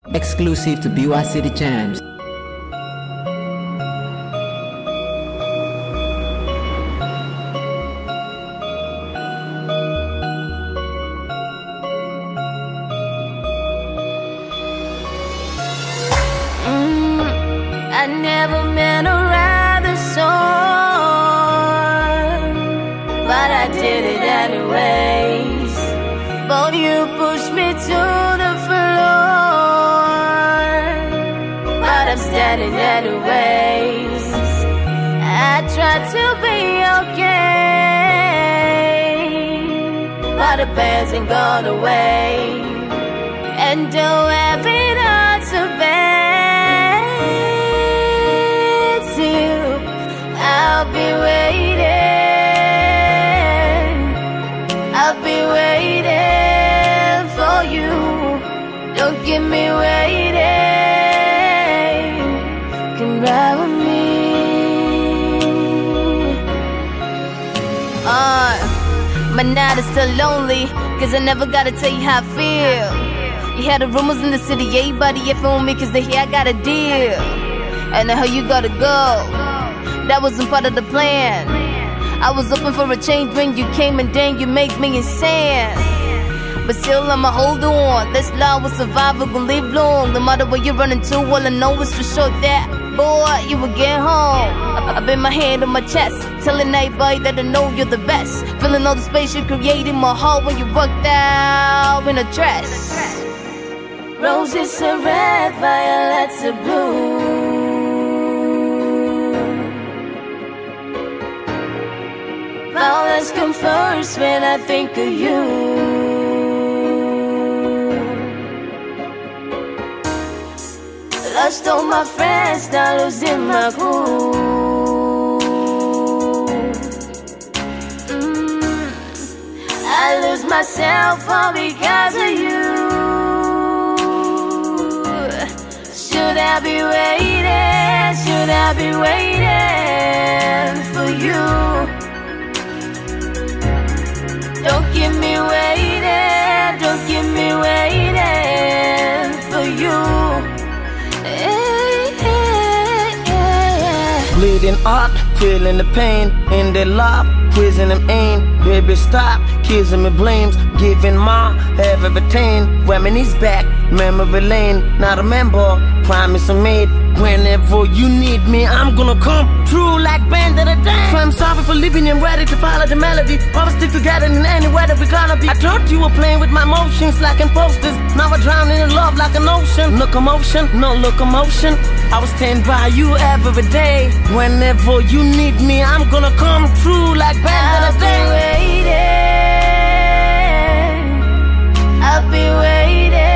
Exclusive to BY City Jams. I never meant to write this song, but I did it anyways. But you pushed me to the floor, but I'm standing anyways. I tried to be okay, but the pains ain't gone away, and don't have it all to bear. I'll be waiting, I'll be waiting for you. Don't keep me waiting, can ride with me. My night is still lonely, cause I never gotta tell you how I feel. You hear the rumors in the city, everybody if on me, cause they hear I got a deal. And I heard you gotta go, that wasn't part of the plan. I was open for a change when you came, and then you make me insane. But still I'ma hold on, this love will survive, we're gonna live long. No matter where you're running to, all I know is for sure that, boy, you will get home. I been my hand on my chest, telling everybody that I know you're the best. Feeling all the space you created in my heart when you walked out in a dress. Roses are red, violets are blue. Violets come first when I think of you. Lost all my friends, now losing my cool. I lose myself all because of you. Should I be waiting? Should I be waiting for you? Don't keep me waiting, don't keep me waiting for you. Bleeding out, feeling the pain in their love, quizzing them aim. Baby, stop kissing me blames, giving my everything. Reminisce back, memory lane. Now remember, promise I made. Whenever you need me, I'm gonna come through like band of the day. So I'm sorry for leaving you, ready to follow the melody. Always stick together in anywhere that we gonna be. I thought you were playing with my emotions like in posters. Now I drown in love like an ocean. No commotion, no locomotion. I will stand by you every day. Whenever you need me, I'm gonna come through like band of the day. I'll be waiting, I'll be waiting